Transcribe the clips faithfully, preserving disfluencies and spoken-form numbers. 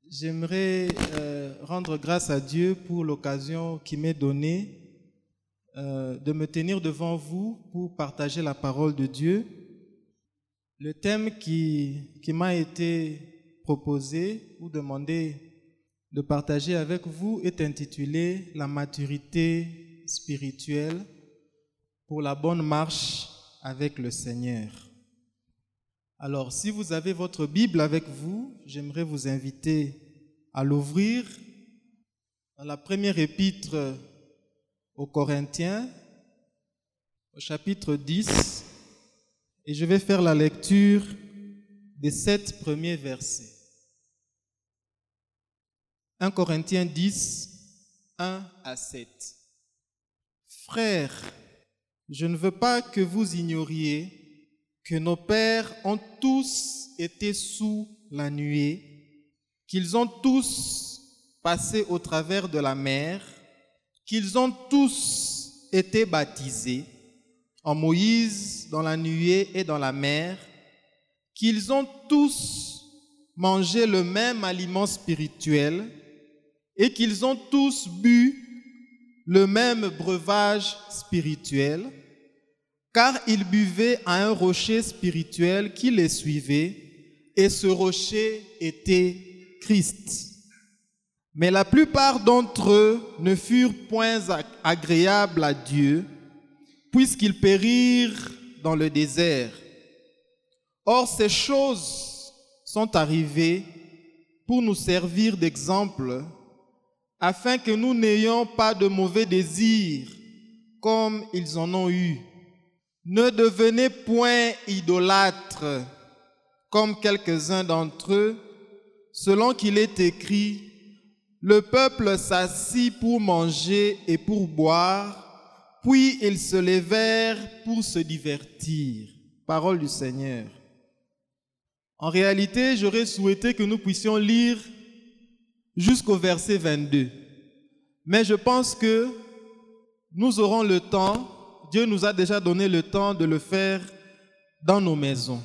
J'aimerais euh, rendre grâce à Dieu pour l'occasion qui m'est donnée euh, de me tenir devant vous pour partager la parole de Dieu. Le thème qui, qui m'a été proposé ou demandé de partager avec vous est intitulé « La maturité spirituelle pour la bonne marche avec le Seigneur ». Alors, si vous avez votre Bible avec vous, j'aimerais vous inviter à l'ouvrir dans la première épître aux Corinthiens, au chapitre dix, et je vais faire la lecture des sept premiers versets. un Corinthiens dix, un à sept. Frères, je ne veux pas que vous ignoriez que nos pères ont tous été sous la nuée, qu'ils ont tous passé au travers de la mer, qu'ils ont tous été baptisés en Moïse, dans la nuée et dans la mer, qu'ils ont tous mangé le même aliment spirituel et qu'ils ont tous bu le même breuvage spirituel, car ils buvaient à un rocher spirituel qui les suivait, et ce rocher était Christ. Mais la plupart d'entre eux ne furent point agréables à Dieu, puisqu'ils périrent dans le désert. Or, ces choses sont arrivées pour nous servir d'exemple, afin que nous n'ayons pas de mauvais désirs, comme ils en ont eu. Ne devenez point idolâtres, comme quelques-uns d'entre eux, selon qu'il est écrit, le peuple s'assit pour manger et pour boire, puis ils se levèrent pour se divertir. Parole du Seigneur. En réalité, j'aurais souhaité que nous puissions lire jusqu'au verset vingt-deux. Mais je pense que nous aurons le temps. Dieu nous a déjà donné le temps de le faire dans nos maisons.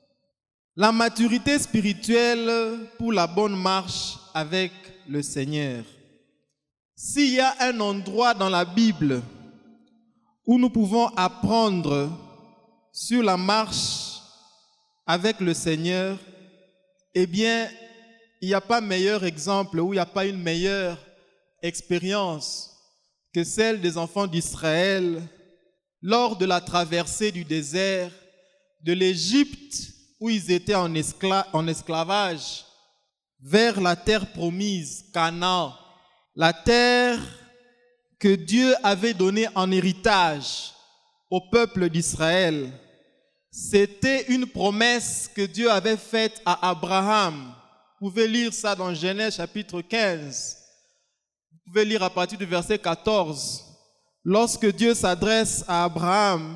La maturité spirituelle pour la bonne marche avec le Seigneur. S'il y a un endroit dans la Bible où nous pouvons apprendre sur la marche avec le Seigneur, eh bien, il n'y a pas meilleur exemple, ou il n'y a pas une meilleure expérience que celle des enfants d'Israël lors de la traversée du désert de l'Égypte où ils étaient en, escla- en esclavage vers la terre promise, Canaan, la terre que Dieu avait donnée en héritage au peuple d'Israël. C'était une promesse que Dieu avait faite à Abraham. Vous pouvez lire ça dans Genèse chapitre quinze. Vous pouvez lire à partir du verset quatorze. Lorsque Dieu s'adresse à Abraham,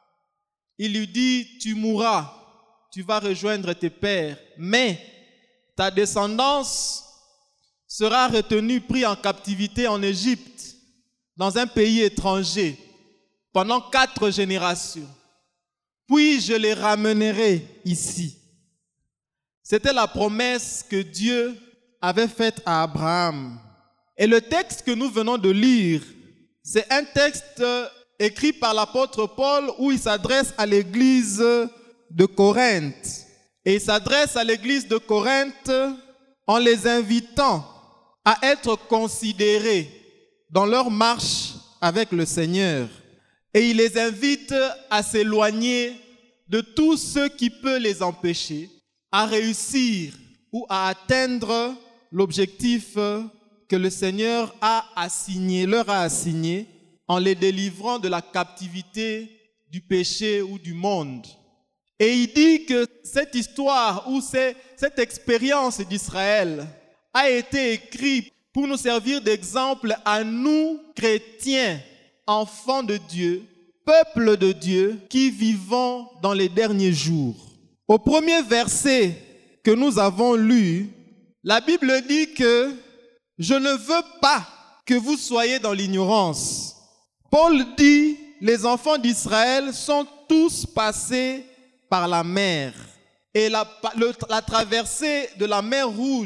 il lui dit, tu mourras, tu vas rejoindre tes pères, mais ta descendance sera retenue, prise en captivité en Égypte, dans un pays étranger, pendant quatre générations. Puis je les ramènerai ici. C'était la promesse que Dieu avait faite à Abraham. Et le texte que nous venons de lire, c'est un texte écrit par l'apôtre Paul où il s'adresse à l'église de Corinthe. Et il s'adresse à l'église de Corinthe en les invitant à être considérés dans leur marche avec le Seigneur. Et il les invite à s'éloigner de tout ce qui peut les empêcher à réussir ou à atteindre l'objectif que le Seigneur a assigné, leur a assigné en les délivrant de la captivité du péché ou du monde. Et il dit que cette histoire ou cette expérience d'Israël a été écrite pour nous servir d'exemple à nous, chrétiens, enfants de Dieu, peuple de Dieu, qui vivons dans les derniers jours. Au premier verset que nous avons lu, la Bible dit que je ne veux pas que vous soyez dans l'ignorance. Paul dit, les enfants d'Israël sont tous passés par la mer. Et la, le, la traversée de la mer Rouge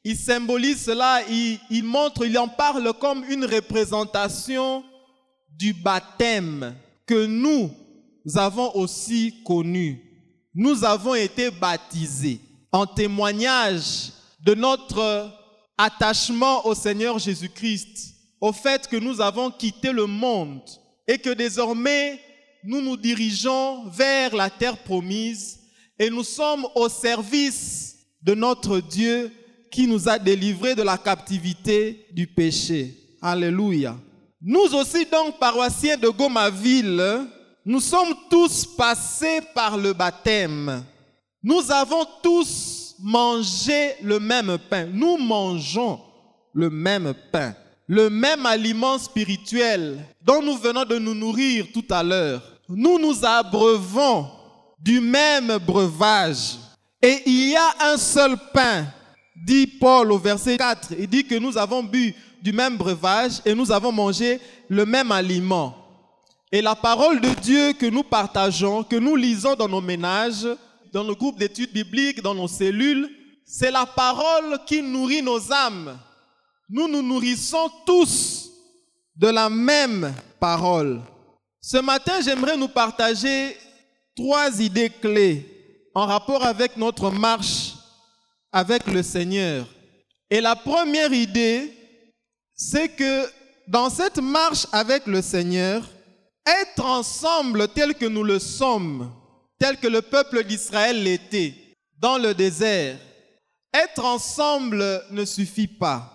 il symbolise cela, il, il montre, il en parle comme une représentation du baptême que nous avons aussi connu. Nous avons été baptisés en témoignage de notre attachement au Seigneur Jésus-Christ, au fait que nous avons quitté le monde et que désormais nous nous dirigeons vers la terre promise et nous sommes au service de notre Dieu qui nous a délivrés de la captivité du péché. Alléluia. Nous aussi donc, paroissiens de Gomaville, nous sommes tous passés par le baptême. Nous avons tous mangé le même pain. Nous mangeons le même pain, le même aliment spirituel dont nous venons de nous nourrir tout à l'heure. Nous nous abreuvons du même breuvage. Et il y a un seul pain, dit Paul au verset quatre. Il dit que nous avons bu du même breuvage et nous avons mangé le même aliment. Et la parole de Dieu que nous partageons, que nous lisons dans nos ménages, dans nos groupes d'études bibliques, dans nos cellules, c'est la parole qui nourrit nos âmes. Nous nous nourrissons tous de la même parole. Ce matin, j'aimerais nous partager trois idées clés en rapport avec notre marche avec le Seigneur. Et la première idée, c'est que dans cette marche avec le Seigneur, être ensemble tel que nous le sommes, tel que le peuple d'Israël l'était dans le désert, être ensemble ne suffit pas.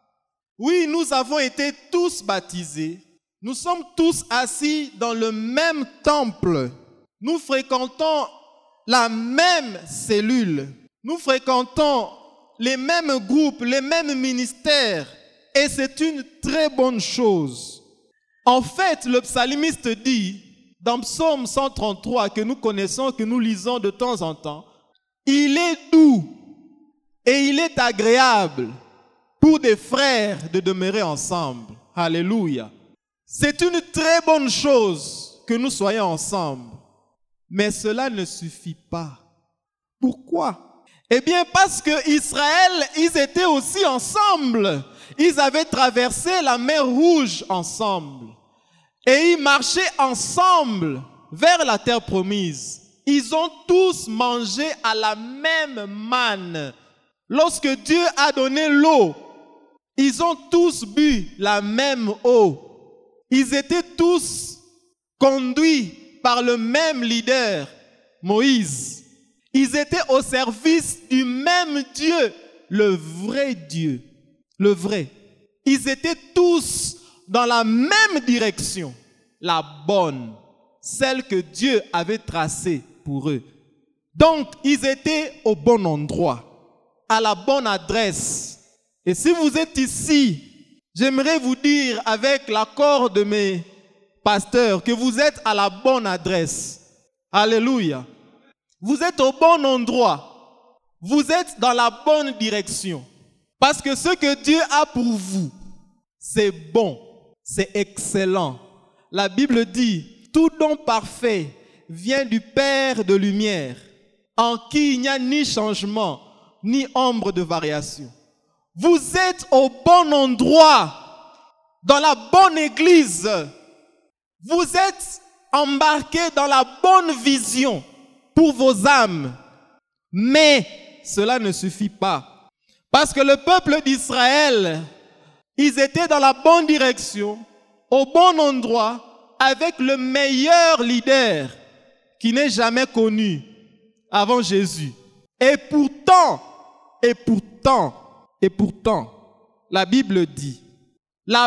Oui, nous avons été tous baptisés. Nous sommes tous assis dans le même temple. Nous fréquentons la même cellule. Nous fréquentons les mêmes groupes, les mêmes ministères. Et c'est une très bonne chose. En fait, le psalmiste dit, dans Psaume cent trente-trois, que nous connaissons, que nous lisons de temps en temps, « Il est doux et il est agréable pour des frères de demeurer ensemble. » Alléluia. C'est une très bonne chose que nous soyons ensemble. Mais cela ne suffit pas. Pourquoi? Eh bien, parce que Israël, ils étaient aussi ensemble. Ils avaient traversé la mer Rouge ensemble. Et ils marchaient ensemble vers la terre promise. Ils ont tous mangé à la même manne. Lorsque Dieu a donné l'eau, ils ont tous bu la même eau. Ils étaient tous conduits par le même leader, Moïse. Ils étaient au service du même Dieu, le vrai Dieu, le vrai. Ils étaient tous dans la même direction, la bonne, celle que Dieu avait tracée pour eux. Donc, ils étaient au bon endroit, à la bonne adresse. Et si vous êtes ici, j'aimerais vous dire avec l'accord de mes pasteurs que vous êtes à la bonne adresse. Alléluia. Vous êtes au bon endroit. Vous êtes dans la bonne direction. Parce que ce que Dieu a pour vous, c'est bon, c'est excellent. La Bible dit, tout don parfait vient du Père de lumière, en qui il n'y a ni changement, ni ombre de variation. Vous êtes au bon endroit, dans la bonne église. Vous êtes embarqués dans la bonne vision pour vos âmes. Mais cela ne suffit pas. Parce que le peuple d'Israël, ils étaient dans la bonne direction, au bon endroit, avec le meilleur leader qui n'est jamais connu avant Jésus. Et pourtant, et pourtant, et pourtant, la Bible dit, la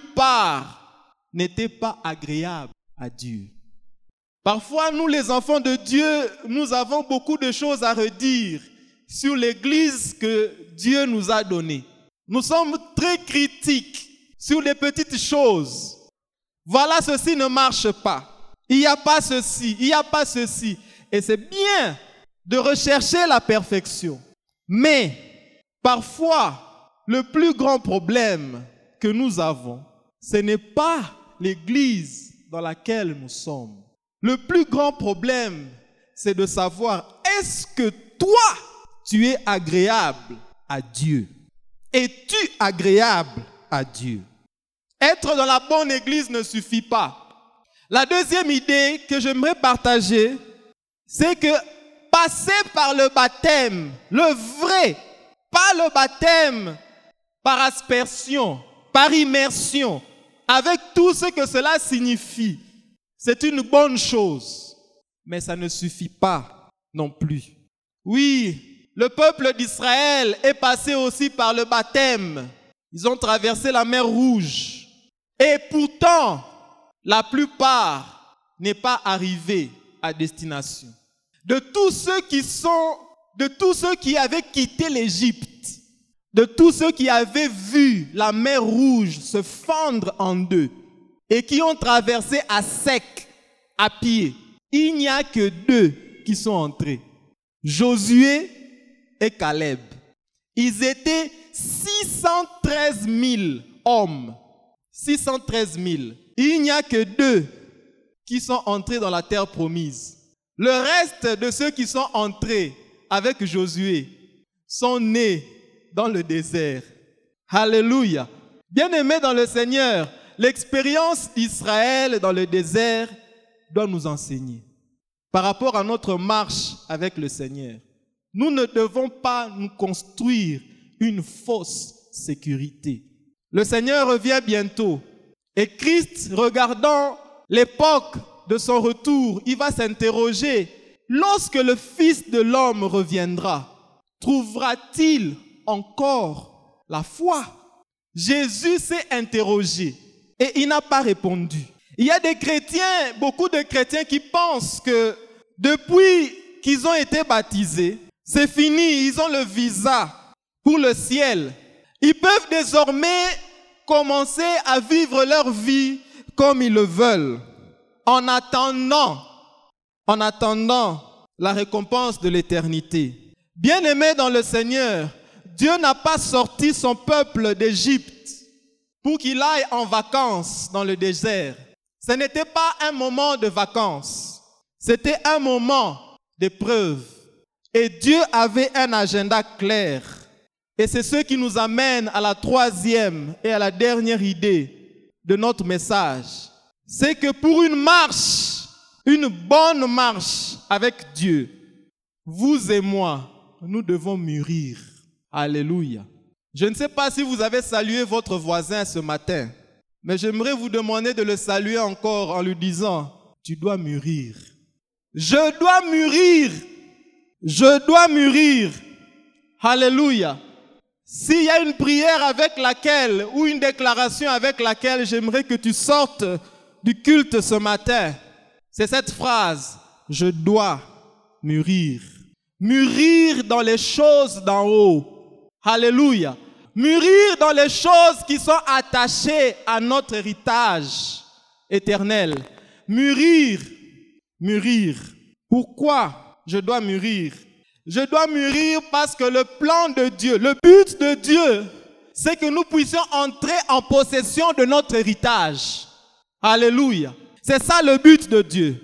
plupart n'étaient pas agréables à Dieu. Parfois, nous les enfants de Dieu, nous avons beaucoup de choses à redire sur l'Église que Dieu nous a donnée. Nous sommes très critiques sur les petites choses. Voilà, ceci ne marche pas. Il n'y a pas ceci, il n'y a pas ceci. Et c'est bien de rechercher la perfection. Mais parfois, le plus grand problème que nous avons, ce n'est pas l'Église dans laquelle nous sommes. Le plus grand problème, c'est de savoir, est-ce que toi, tu es agréable à Dieu? Es-tu agréable à Dieu? Être dans la bonne église ne suffit pas. La deuxième idée que j'aimerais partager, c'est que passer par le baptême, le vrai, pas le baptême par aspersion, par immersion, avec tout ce que cela signifie, c'est une bonne chose, mais ça ne suffit pas non plus. Oui, le peuple d'Israël est passé aussi par le baptême. Ils ont traversé la mer Rouge. Et pourtant, la plupart n'est pas arrivé à destination. De tous ceux qui sont, de tous ceux qui avaient quitté l'Égypte, de tous ceux qui avaient vu la mer Rouge se fendre en deux et qui ont traversé à sec, à pied, il n'y a que deux qui sont entrés. Josué et Caleb. Ils étaient six cent treize mille hommes. six cent treize mille. Il n'y a que deux qui sont entrés dans la terre promise. Le reste de ceux qui sont entrés avec Josué sont nés dans le désert. Alléluia. Bien-aimés dans le Seigneur, l'expérience d'Israël dans le désert doit nous enseigner. Par rapport à notre marche avec le Seigneur, nous ne devons pas nous construire une fausse sécurité. Le Seigneur revient bientôt et Christ, regardant l'époque de son retour, il va s'interroger. Lorsque le Fils de l'homme reviendra, trouvera-t-il encore la foi? Jésus s'est interrogé et il n'a pas répondu. Il y a des chrétiens, beaucoup de chrétiens qui pensent que depuis qu'ils ont été baptisés, c'est fini, ils ont le visa pour le ciel. Ils peuvent désormais commencer à vivre leur vie comme ils le veulent, en attendant, en attendant la récompense de l'éternité. Bien-aimés dans le Seigneur, Dieu n'a pas sorti son peuple d'Égypte pour qu'il aille en vacances dans le désert. Ce n'était pas un moment de vacances, c'était un moment d'épreuve. Et Dieu avait un agenda clair. Et c'est ce qui nous amène à la troisième et à la dernière idée de notre message. C'est que pour une marche, une bonne marche avec Dieu, vous et moi, nous devons mûrir. Alléluia. Je ne sais pas si vous avez salué votre voisin ce matin, mais j'aimerais vous demander de le saluer encore en lui disant, tu dois mûrir. Je dois mûrir. Je dois mûrir. Alléluia. S'il y a une prière avec laquelle, ou une déclaration avec laquelle j'aimerais que tu sortes du culte ce matin, c'est cette phrase, je dois mûrir. Mûrir dans les choses d'en haut. Alléluia. Mûrir dans les choses qui sont attachées à notre héritage éternel. Mûrir. Mûrir. Pourquoi je dois mûrir? Je dois mûrir parce que le plan de Dieu, le but de Dieu, c'est que nous puissions entrer en possession de notre héritage. Alléluia. C'est ça le but de Dieu.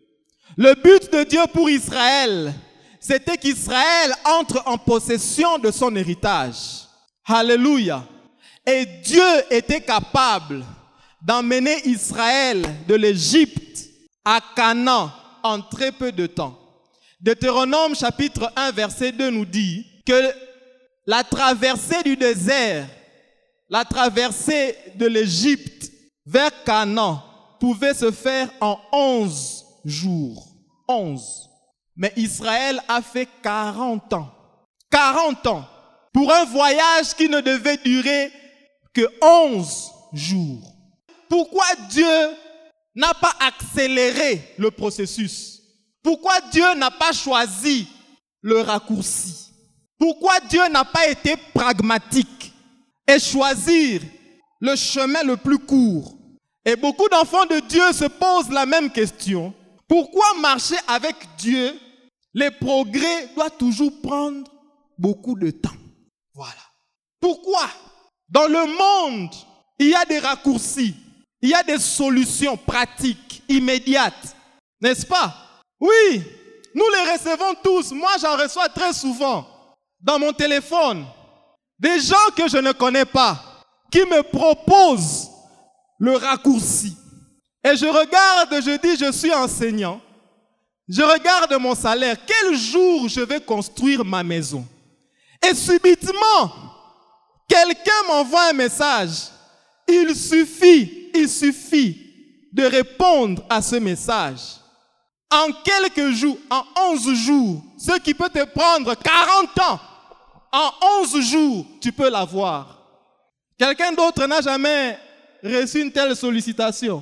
Le but de Dieu pour Israël, c'était qu'Israël entre en possession de son héritage. Alléluia. Et Dieu était capable d'emmener Israël de l'Égypte à Canaan en très peu de temps. Deutéronome chapitre un verset deux nous dit que la traversée du désert, la traversée de l'Égypte vers Canaan pouvait se faire en onze jours. onze. Mais Israël a fait quarante ans. quarante ans pour un voyage qui ne devait durer que onze jours. Pourquoi Dieu n'a pas accéléré le processus? Pourquoi Dieu n'a pas choisi le raccourci? Pourquoi Dieu n'a pas été pragmatique et choisir le chemin le plus court? Et beaucoup d'enfants de Dieu se posent la même question. Pourquoi marcher avec Dieu, les progrès doivent toujours prendre beaucoup de temps? Voilà. Pourquoi? Dans le monde, il y a des raccourcis, il y a des solutions pratiques, immédiates, n'est-ce pas? Oui, nous les recevons tous. Moi, j'en reçois très souvent dans mon téléphone. Des gens que je ne connais pas, qui me proposent le raccourci. Et je regarde, je dis, je suis enseignant. Je regarde mon salaire. Quel jour je vais construire ma maison? Et subitement, quelqu'un m'envoie un message. Il suffit, il suffit de répondre à ce message. En quelques jours, en onze jours, ce qui peut te prendre quarante ans, en onze jours, tu peux l'avoir. Quelqu'un d'autre n'a jamais reçu une telle sollicitation.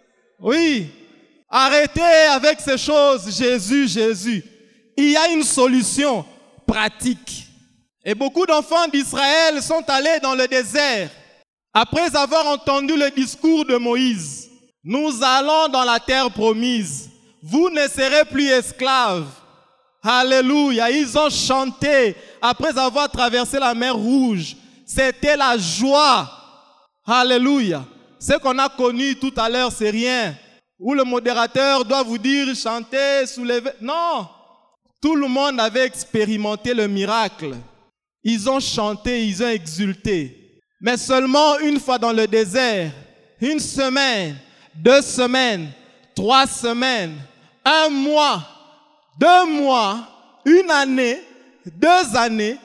Oui, arrêtez avec ces choses, Jésus, Jésus. Il y a une solution pratique. Et beaucoup d'enfants d'Israël sont allés dans le désert après avoir entendu le discours de Moïse. Nous allons dans la terre promise. Vous ne serez plus esclaves. Alléluia. Ils ont chanté après avoir traversé la mer Rouge. C'était la joie. Alléluia. Ce qu'on a connu tout à l'heure, c'est rien. Où le modérateur doit vous dire chanter, soulever. Non. Tout le monde avait expérimenté le miracle. Ils ont chanté, ils ont exulté. Mais seulement une fois dans le désert, une semaine, deux semaines, trois semaines, un mois, deux mois, une année, deux années,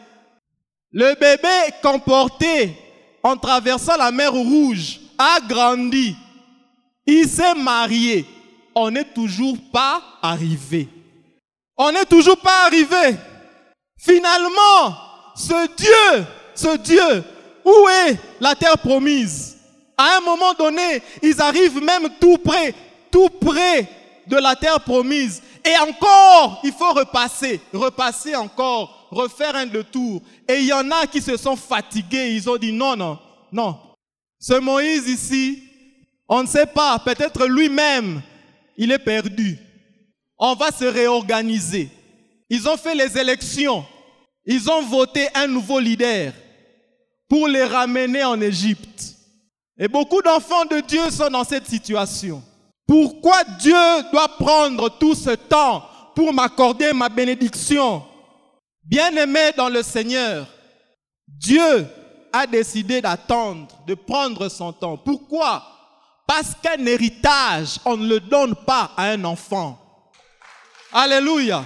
le bébé comporté en traversant la mer Rouge a grandi. Il s'est marié. On n'est toujours pas arrivé. On n'est toujours pas arrivé. Finalement, ce Dieu, ce Dieu, où est la terre promise? À un moment donné, ils arrivent même tout près, tout près de la terre promise. Et encore, il faut repasser, repasser encore, refaire un détour. Et il y en a qui se sont fatigués. Ils ont dit non, non, non. Ce Moïse ici, on ne sait pas, peut-être lui-même, il est perdu. On va se réorganiser. Ils ont fait les élections. Ils ont voté un nouveau leader pour les ramener en Égypte. Et beaucoup d'enfants de Dieu sont dans cette situation. Pourquoi Dieu doit prendre tout ce temps pour m'accorder ma bénédiction? Bien-aimé dans le Seigneur, Dieu a décidé d'attendre, de prendre son temps. Pourquoi? Parce qu'un héritage, on ne le donne pas à un enfant. Alléluia.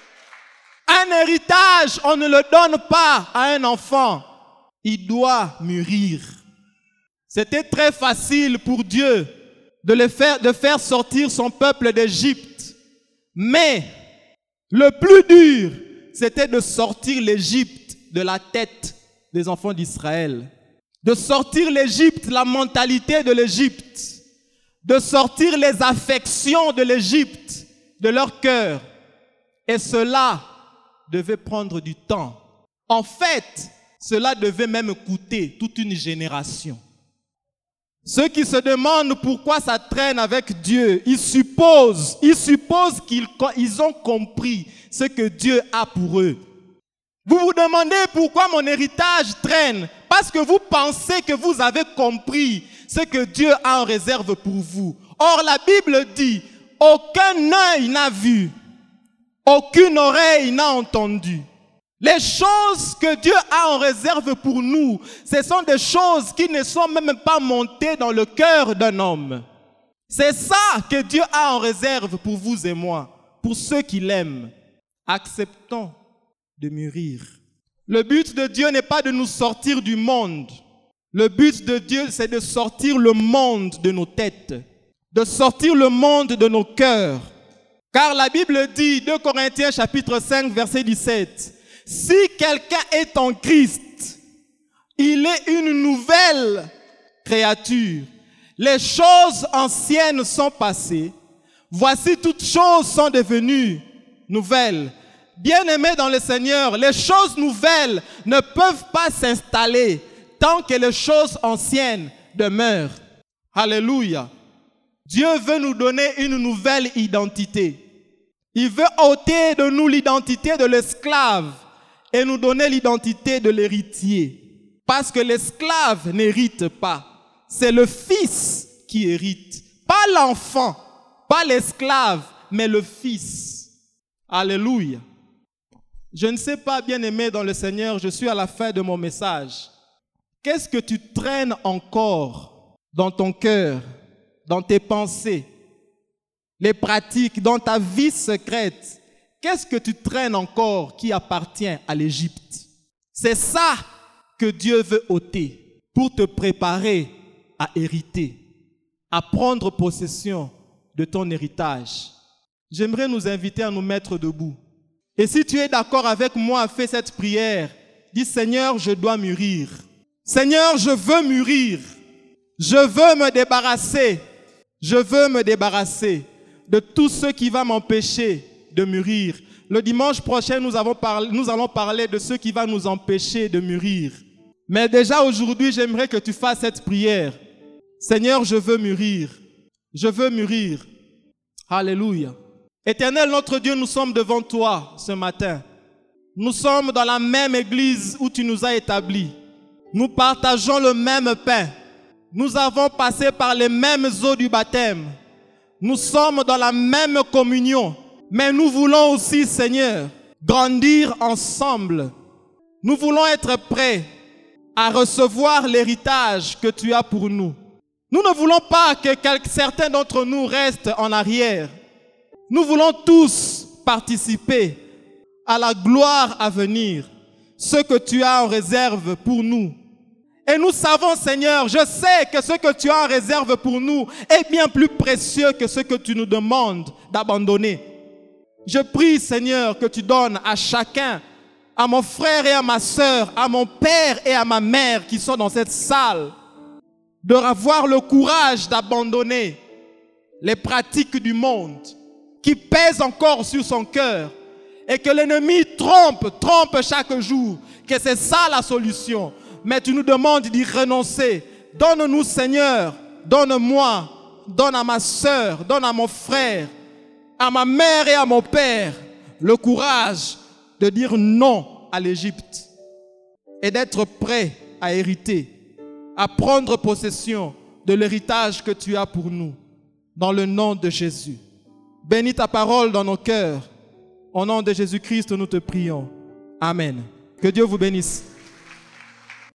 Un héritage, on ne le donne pas à un enfant. Il doit mûrir. C'était très facile pour Dieu de, le faire, de faire sortir son peuple d'Égypte. Mais le plus dur, c'était de sortir l'Égypte de la tête des enfants d'Israël. De sortir l'Égypte, la mentalité de l'Égypte. De sortir les affections de l'Égypte de leur cœur. Et cela devait prendre du temps. En fait, cela devait même coûter toute une génération. Ceux qui se demandent pourquoi ça traîne avec Dieu, ils supposent, ils supposent qu'ils ils ont compris ce que Dieu a pour eux. Vous vous demandez pourquoi mon héritage traîne, parce que vous pensez que vous avez compris ce que Dieu a en réserve pour vous. Or, la Bible dit, aucun œil n'a vu, aucune oreille n'a entendu. Les choses que Dieu a en réserve pour nous, ce sont des choses qui ne sont même pas montées dans le cœur d'un homme. C'est ça que Dieu a en réserve pour vous et moi, pour ceux qui l'aiment. Acceptons de mûrir. Le but de Dieu n'est pas de nous sortir du monde. Le but de Dieu, c'est de sortir le monde de nos têtes, de sortir le monde de nos cœurs. Car la Bible dit, deux Corinthiens chapitre cinq, verset dix-sept, « Si quelqu'un est en Christ, il est une nouvelle créature. Les choses anciennes sont passées. Voici toutes choses sont devenues nouvelles. » Bien-aimés dans le Seigneur, les choses nouvelles ne peuvent pas s'installer tant que les choses anciennes demeurent. Alléluia. Dieu veut nous donner une nouvelle identité. Il veut ôter de nous l'identité de l'esclave et nous donner l'identité de l'héritier. Parce que l'esclave n'hérite pas. C'est le fils qui hérite. Pas l'enfant, pas l'esclave, mais le fils. Alléluia. Je ne sais pas, bien-aimé dans le Seigneur, je suis à la fin de mon message. Qu'est-ce que tu traînes encore dans ton cœur, dans tes pensées, les pratiques, dans ta vie secrète? Qu'est-ce que tu traînes encore qui appartient à l'Égypte? C'est ça que Dieu veut ôter pour te préparer à hériter, à prendre possession de ton héritage. J'aimerais nous inviter à nous mettre debout. Et si tu es d'accord avec moi, fais cette prière. Dis, Seigneur, je dois mûrir. Seigneur, je veux mûrir. Je veux me débarrasser. Je veux me débarrasser de tout ce qui va m'empêcher de mûrir. Le dimanche prochain, nous, avons parlé, nous allons parler de ce qui va nous empêcher de mûrir. Mais déjà aujourd'hui, j'aimerais que tu fasses cette prière. Seigneur, je veux mûrir. Je veux mûrir. Alléluia. Éternel, notre Dieu, nous sommes devant toi ce matin. Nous sommes dans la même église où tu nous as établis. Nous partageons le même pain. Nous avons passé par les mêmes eaux du baptême. Nous sommes dans la même communion. Mais nous voulons aussi, Seigneur, grandir ensemble. Nous voulons être prêts à recevoir l'héritage que tu as pour nous. Nous ne voulons pas que certains d'entre nous restent en arrière. Nous voulons tous participer à la gloire à venir, ce que tu as en réserve pour nous. Et nous savons, Seigneur, je sais que ce que tu as en réserve pour nous est bien plus précieux que ce que tu nous demandes d'abandonner. Je prie, Seigneur, que tu donnes à chacun, à mon frère et à ma sœur, à mon père et à ma mère qui sont dans cette salle, de avoir le courage d'abandonner les pratiques du monde qui pèsent encore sur son cœur et que l'ennemi trompe, trompe chaque jour, que c'est ça la solution. Mais tu nous demandes d'y renoncer. Donne-nous, Seigneur, donne-moi, donne à ma sœur, donne à mon frère, à ma mère et à mon père le courage de dire non à l'Égypte et d'être prêt à hériter, à prendre possession de l'héritage que tu as pour nous, dans le nom de Jésus. Bénis ta parole dans nos cœurs. Au nom de Jésus-Christ, nous te prions. Amen. Que Dieu vous bénisse.